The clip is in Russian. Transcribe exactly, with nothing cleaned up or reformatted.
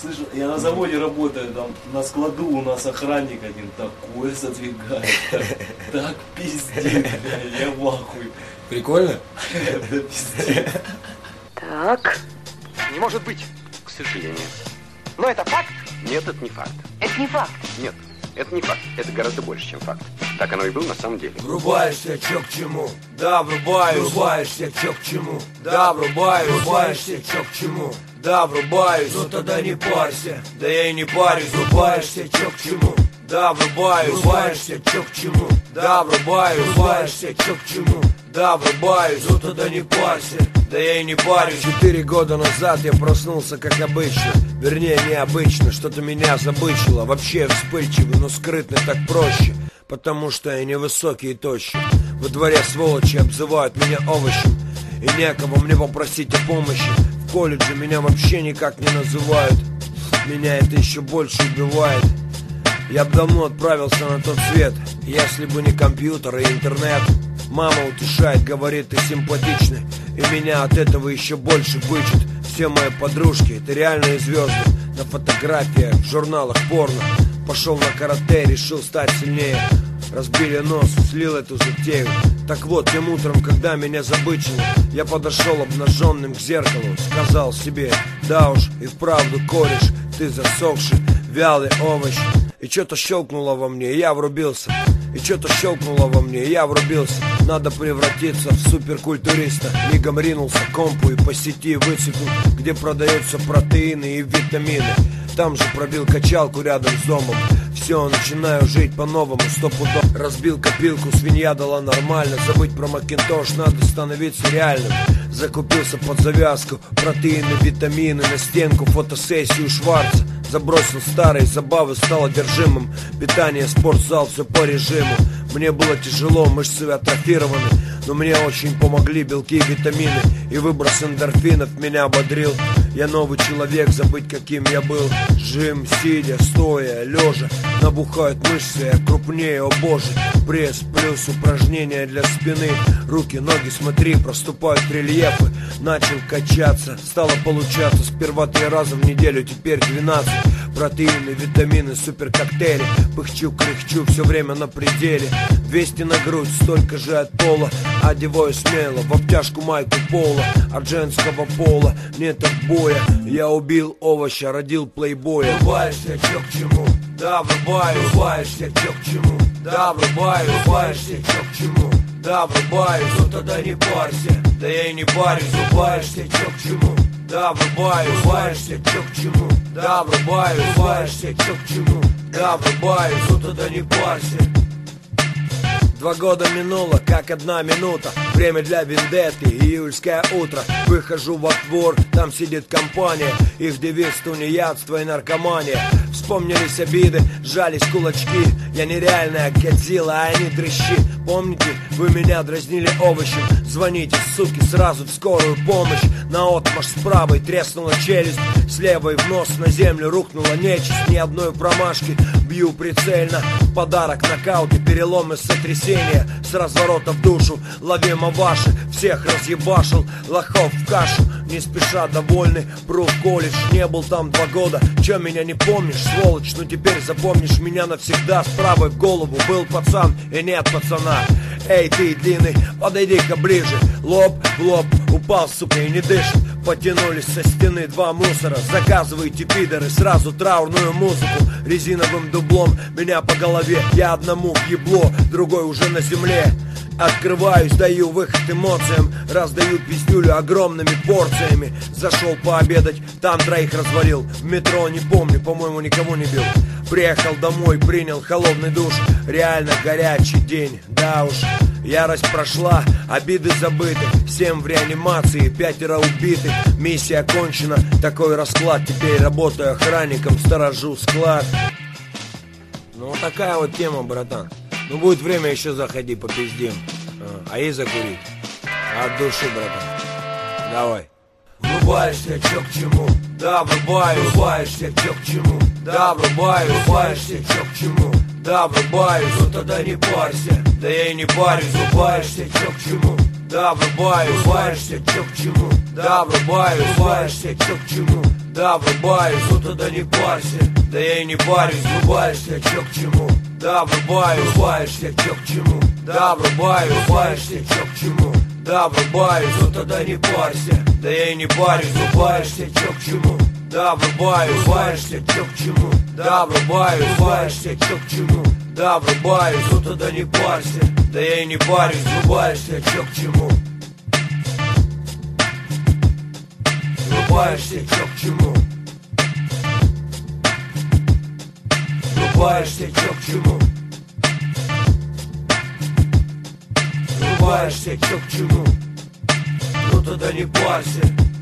Слышу, я на заводе работаю, там на складу у нас охранник один такой задвигает, так, так пиздит, я в ахуе. Прикольно? Да пиздец. Так. Не может быть, к сожалению. Но это факт? Нет, это не факт. Это не факт. Нет, это не факт. Это гораздо больше, чем факт. Так оно и было на самом деле. Врубаешься, чё к чему? Да, врубаюсь. Врубаешься, чё к чему? Да, врубаюсь. Врубаешься, чё к чему? Да, врубаюсь. Ну тогда не парься. Да я и не парюсь. Врубаешься, чё к чему? Да, врубаюсь. Врубаешься, чё к чему? Да, врубаюсь. Врубаешься, чё к чему? Да, врубаюсь. Ну тогда не парься. Да я и не парюсь. Четыре года назад я проснулся как обычно. Вернее, необычно. Что-то меня забычило. Вообще я вспыльчивый, но скрытный так проще. Потому что я невысокий и тощий. Во дворе сволочи обзывают меня овощем. И некого мне попросить о помощи. В колледже меня вообще никак не называют. Меня это еще больше убивает. Я бы давно отправился на тот свет, если бы не компьютер и интернет. Мама утешает, говорит, ты симпатичный. И меня от этого еще больше бычит. Все мои подружки, это реальные звезды. На фотографиях, в журналах порно. Пошел на карате, решил стать сильнее. Разбили нос, слил эту затею. Так вот, тем утром, когда меня забычило, я подошел обнаженным к зеркалу. Сказал себе, да уж, и вправду кореш, ты засохший, вялый овощ. И что-то щелкнуло во мне, и я врубился. И что-то щелкнуло во мне, и я врубился. Надо превратиться в суперкультуриста. Мигом ринулся к компу и по сети выцепил, где продаются протеины и витамины. Там же пробил качалку рядом с домом. Все, начинаю жить по-новому, стопудов. Разбил копилку, свинья дала нормально. Забыть про Макинтош, надо становиться реальным. Закупился под завязку, протеины, витамины. На стенку фотосессию Шварца. Забросил старые забавы, стал одержимым. Питание, спортзал, все по режиму. Мне было тяжело, мышцы атрофированы. Но мне очень помогли белки и витамины. И выброс эндорфинов меня ободрил. Я новый человек, забыть каким я был. Жим, сидя, стоя, лежа. Набухают мышцы, я крупнее, о боже. Пресс плюс упражнения для спины. Руки, ноги, смотри, проступают рельефы. Начал качаться, стало получаться. Сперва три раза в неделю, теперь двенадцать. Протеины, витамины, супер коктейли. Пыхчу, кряхчу, все время на пределе. двести на грудь, столько же от пола. Одеваю смело, в обтяжку майку пола. От женского пола нет отбоя. Я убил овоща, родил плейбоя. Врубаешься, чё к чему? Да, врубаюсь. Врубаешься, чё к чему? Да, врубаюсь. Врубаешься, чё к чему? Да, врубаюсь. Ну тогда не парься. Да я и не парюсь. Врубаешься, чё к чему? Да, врубаюсь. Врубаешься, чё к чему? Да, врубаюсь. Врубаешься, чё к чему? Да, врубаюсь. Ну тогда не парься. Два года минуло, как одна минута. Время для вендетты, июльское утро. Выхожу во двор, там сидит компания. Их девиз тунеядство и наркомания. Вспомнились обиды, сжались кулачки. Я нереальная Годзилла, а они дрыщи. Помните, вы меня дразнили овощем? Звоните, суки, сразу в скорую помощь. Наотмашь с правой треснула челюсть. С левой в нос на землю рухнула нечисть. Ни одной промашки, бью прицельно. Подарок, нокауты, переломы, сотрясения. С разворота в душу, ловимо ваши. Всех разъебашил, лохов в кашу. Не спеша довольный, пру в колледж. Не был там два года, чё меня не помнишь, сволочь? Ну теперь запомнишь меня навсегда. С правой в голову был пацан и нет пацана. Эй, ты длинный, подойди-ка ближе. Лоб в лоб, упал, сука, и не дышит. Потянулись со стены два мусора. Заказывайте, пидоры, сразу траурную музыку. Резиновым дублом меня по голове. Я одному ебло, другой уже на земле. Открываюсь, даю выход эмоциям. Раздаю пиздюлю огромными порциями. Зашел пообедать, там троих развалил. В метро не помню, по-моему, никого не бил. Приехал домой, принял холодный душ. Реально горячий день, да уж. Ярость прошла, обиды забыты. Семь в реанимации, пятеро убиты. Миссия окончена, такой расклад. Теперь работаю охранником, сторожу склад. Ну вот такая вот тема, братан. Ну будет время, еще заходи, попиздим. А, а и закурить. От души, братан. Давай. Врубаешься, чё к чему? Да, врубаюсь. Врубаешься, чё к чему? Да, врубаюсь. Врубаешься, чё к чему? Да, врубаюсь. Ну тогда не парься. Да я и не парюсь. Врубаешься, чё к чему? Да, врубаюсь. Врубаешься, чё к чему? Да, врубаюсь. Врубаешься, чё к чему? да, врубаюсь, ну тогда не парься, да я и не парюсь, врубаешься, чё к чему, да, врубаюсь, врубаешься, чё к чему, да, врубаюсь, врубаешься, чё к чему, да, врубаюсь, ну тогда не парься, да я и не парюсь, врубаешься, чё к чему, да, врубаюсь, врубаешься, чё к чему, да, врубаюсь, врубаешься, чё к чему, да, врубаюсь, ну тогда не парься, да я и не парюсь, врубаешься, чё к чему. Врубаешься, чё к чему? Врубаешься, чё к чему? Врубаешься, чё к чему? Ну тогда не парься.